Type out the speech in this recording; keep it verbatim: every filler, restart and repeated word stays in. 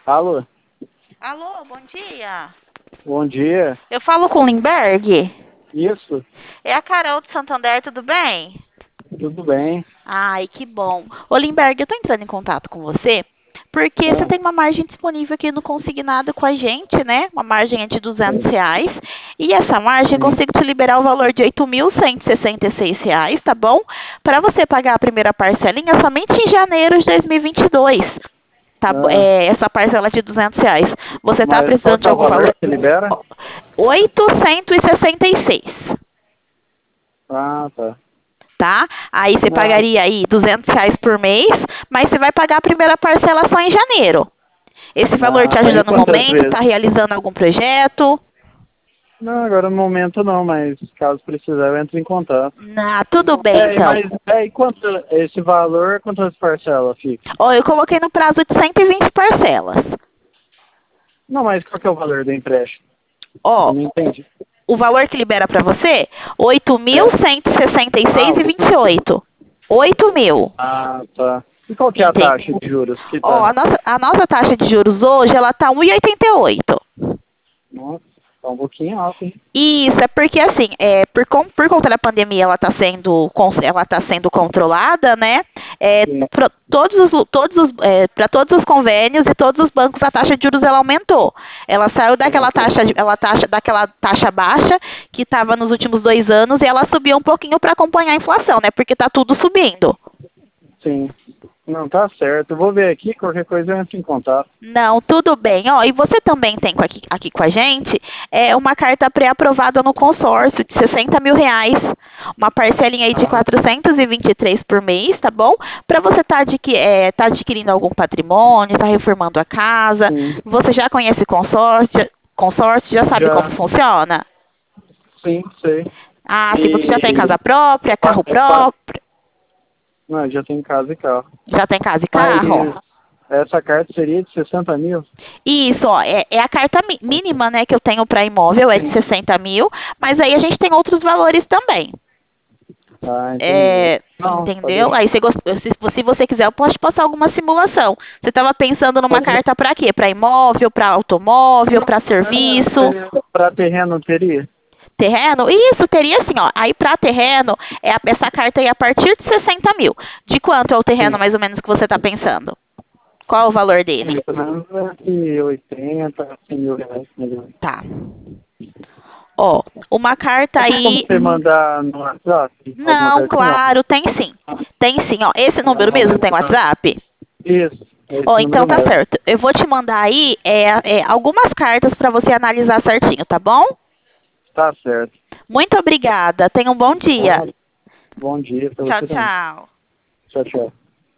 Alô, Alô, bom dia. bom dia. Eu falo com o Lindbergh. Isso, É a Carol de Santander, tudo bem? tudo bem? Ai, que bom. Ô, Lindbergh, eu tô entrando em contato com você porque você Ah, tem uma margem disponível aqui no Consignado com a gente, né? Uma margem é de duzentos sim, reais. E essa margem eu sim. consigo te liberar o valor de oito mil cento e sessenta e seis reais, tá bom? Para você pagar a primeira parcelinha somente em janeiro de dois mil e vinte e dois. Tá, bo- Ah, é, essa parcela de duzentos reais. Você está mas qual precisando que de é o algum valor valor? que libera? oitocentos e sessenta e seis, Ah, tá. tá? Aí você Ah, pagaria aí duzentos reais por mês, mas você vai pagar a primeira parcela só em janeiro. Esse valor te ah, tá. ajuda Em no quantas momento? vezes? Está realizando algum projeto? Não, agora no momento não, mas caso precisar eu entro em contato. Ah, tudo bem, É, então. mas é, e quanto esse valor, quantas parcelas fica? Ó, eu coloquei no prazo de cento e vinte parcelas. Não, mas qual que é o valor do empréstimo? Eu Ó, não entendi. o valor que libera para você, oito mil É. cento e sessenta e Ah, seis e vinte e oito. oito mil. ah, tá. E qual que é a Entende? taxa de juros que Ó, tá? a nossa, a nossa taxa de juros hoje, ela tá um e oitenta e oito. Nossa, tá um pouquinho alto, hein? Isso, é porque assim, é, por, con- por conta da pandemia ela está sendo, con- ela tá sendo controlada, né? É, Sim. para todos os, todos os, é, para todos os convênios e todos os bancos a taxa de juros ela aumentou. Ela saiu daquela taxa, de- ela taxa, daquela taxa baixa que estava nos últimos dois anos e ela subiu um pouquinho para acompanhar a inflação, né? Porque está tudo subindo. Sim. Não, tá certo. Eu vou ver aqui, qualquer coisa eu entro em contato. Não, tudo bem. Ó, e você também tem com aqui, aqui com a gente é, uma carta pré-aprovada no consórcio de sessenta mil reais. Uma parcelinha aí de Ah, quatrocentos e vinte e três por mês, tá bom? Para você estar tá adqui é, tá adquirindo algum patrimônio, está reformando a casa. sim. Você já conhece consórcio, consórcio, já sabe como Já, funciona? sim, sei. Ah, se você já tem E casa própria, qua- carro é quatro. próprio, Não, já tem casa e carro. já tem casa e Mas carro? essa carta seria de sessenta mil? Isso, ó, é, é a carta mi- mínima, né, que eu tenho para imóvel, é de Sim. sessenta mil, mas aí a gente tem outros valores também. Ah, entendi. É, Não, pode entendeu? deixar. Aí, você gost- se, se você quiser, eu posso te passar alguma simulação. Você estava pensando numa Pode. carta para quê? Para imóvel, para automóvel, para serviço, Para terreno teria? terreno? Isso, teria assim, ó. Aí, para terreno, é a- essa carta aí é a partir de sessenta mil. De quanto é o terreno, Sim. mais ou menos, que você está pensando? Qual é o valor dele? Pelo menos entre oitenta, cem mil reais. Melhor. Tá. Ó, uma carta Tem como aí. você mandar no WhatsApp alguma Não, coisa assim? Não. claro, tem sim. Tem sim, ó. Esse número mesmo tem Ah, WhatsApp? isso, é Ó, esse então número tá mesmo. certo. Eu vou te mandar aí é, é, algumas cartas para você analisar certinho, tá bom? Tá certo. Muito obrigada. Tenha um bom dia. Bom, bom dia para Tchau, você também. tchau. Tchau, tchau.